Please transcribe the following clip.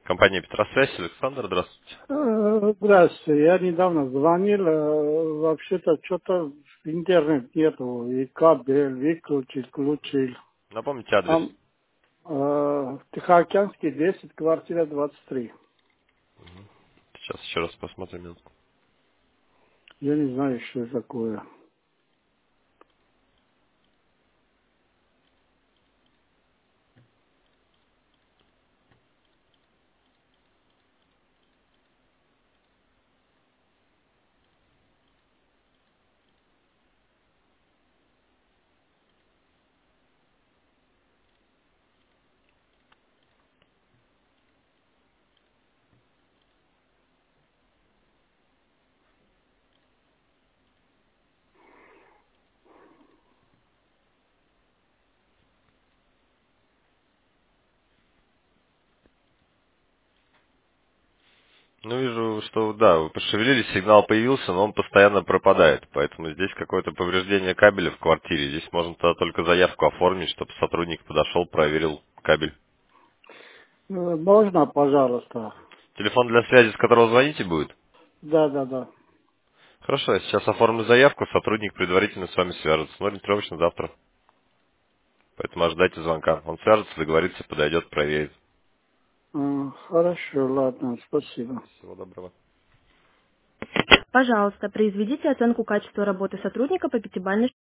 Компания Петросвязь, Александр, здравствуйте. Здравствуйте, я недавно звонил, вообще-то что-то интернет нету, и кабель выключил, включил. Напомните адрес. Там Тихоокеанский 10, квартира 23. Сейчас еще раз посмотрим минутку. Я не знаю, что это такое. Ну, вижу, что, да, вы пошевелились, сигнал появился, но он постоянно пропадает. Поэтому здесь какое-то повреждение кабеля в квартире. Здесь можно тогда только заявку оформить, чтобы сотрудник подошел, проверил кабель. Можно, пожалуйста? Телефон для связи, с которого звоните, будет? Да, да, да. Хорошо, я сейчас оформлю заявку, сотрудник предварительно с вами свяжется. Но ориентировочно завтра. Поэтому ожидайте звонка. Он свяжется, договорится, подойдет, проверит. Хорошо, ладно, спасибо. Всего доброго. Пожалуйста, произведите оценку качества работы сотрудника по пятибалльной